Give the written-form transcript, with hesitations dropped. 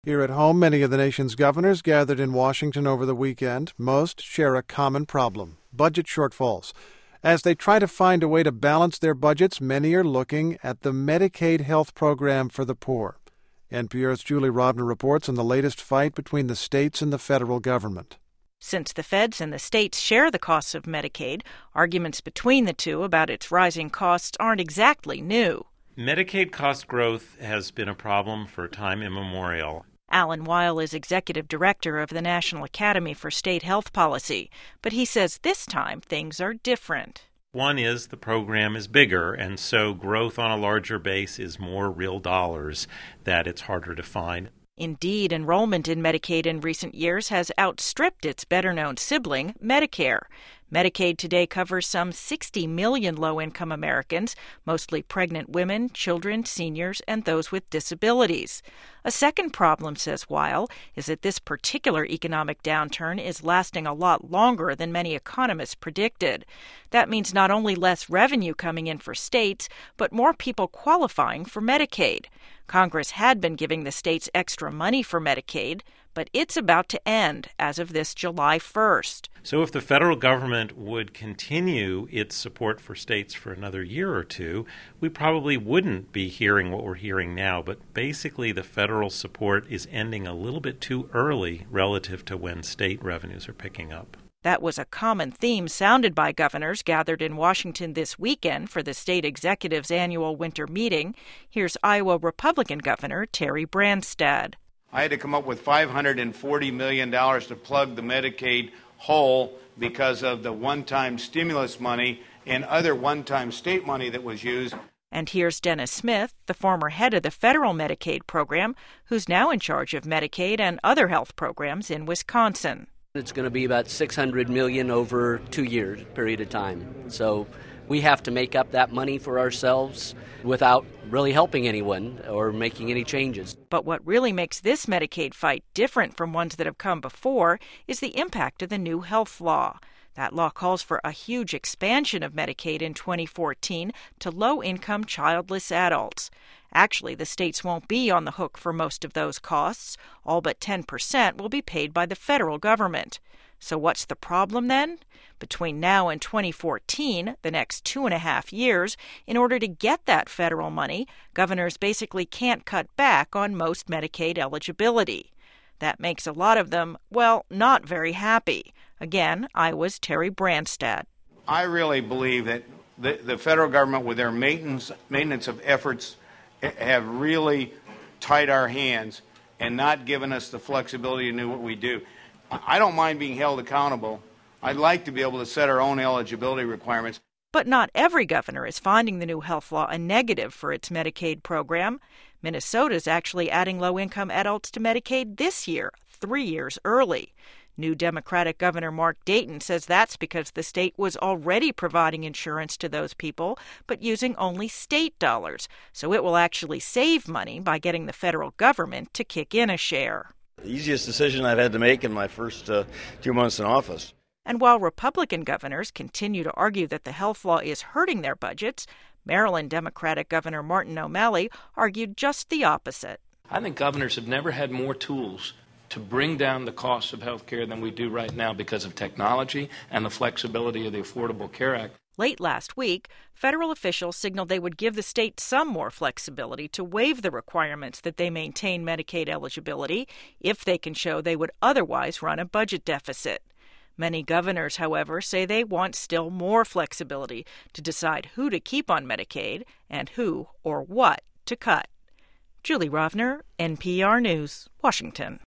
Here at home, many of the nation's governors gathered in Washington over the weekend. Most share a common problem: budget shortfalls. As they try to find a way to balance their budgets, many are looking at the Medicaid health program for the poor. NPR's Julie Rovner reports on the latest fight between the states and the federal government. Since the feds and the states share the costs of Medicaid, arguments between the two about its rising costs aren't exactly new. Medicaid cost growth has been a problem for time immemorial. Alan Weil is executive director of the National Academy for State Health Policy, but he says this time things are different. One is the program is bigger, and so growth on a larger base is more real dollars that it's harder to find. Indeed, enrollment in Medicaid in recent years has outstripped its better-known sibling, Medicare. Medicaid today covers some 60 million low-income Americans, mostly pregnant women, children, seniors, and those with disabilities. A second problem, says Weil, is that this particular economic downturn is lasting a lot longer than many economists predicted. That means not only less revenue coming in for states, but more people qualifying for Medicaid. Congress had been giving the states extra money for Medicaid, but it's about to end as of this July 1st. So if the federal government would continue its support for states for another year or two, we probably wouldn't be hearing what we're hearing now. But basically, the federal support is ending a little bit too early relative to when state revenues are picking up. That was a common theme sounded by governors gathered in Washington this weekend for the state executive's annual winter meeting. Here's Iowa Republican Governor Terry Branstad. I had to come up with $540 million to plug the Medicaid hole because of the one-time stimulus money and other one-time state money that was used. And here's Dennis Smith, the former head of the federal Medicaid program, who's now in charge of Medicaid and other health programs in Wisconsin. It's going to be about $600 million over 2 years period of time. So we have to make up that money for ourselves without really helping anyone or making any changes. But what really makes this Medicaid fight different from ones that have come before is the impact of the new health law. That law calls for a huge expansion of Medicaid in 2014 to low-income childless adults. Actually, the states won't be on the hook for most of those costs. All but 10% will be paid by the federal government. So what's the problem then? Between now and 2014, the next 2.5 years, in order to get that federal money, governors basically can't cut back on most Medicaid eligibility. That makes a lot of them, well, not very happy. Again, Iowa's Terry Branstad. I really believe that the federal government, with their maintenance of efforts, have really tied our hands and not given us the flexibility to do what we do. I don't mind being held accountable. I'd like to be able to set our own eligibility requirements. But not every governor is finding the new health law a negative for its Medicaid program. Minnesota's actually adding low-income adults to Medicaid this year, 3 years early. New Democratic Governor Mark Dayton says that's because the state was already providing insurance to those people, but using only state dollars. So it will actually save money by getting the federal government to kick in a share. The easiest decision I've had to make in my first 2 months in office. And while Republican governors continue to argue that the health law is hurting their budgets, Maryland Democratic Governor Martin O'Malley argued just the opposite. I think governors have never had more tools to bring down the cost of health care than we do right now because of technology and the flexibility of the Affordable Care Act. Late last week, federal officials signaled they would give the state some more flexibility to waive the requirements that they maintain Medicaid eligibility if they can show they would otherwise run a budget deficit. Many governors, however, say they want still more flexibility to decide who to keep on Medicaid and who or what to cut. Julie Rovner, NPR News, Washington.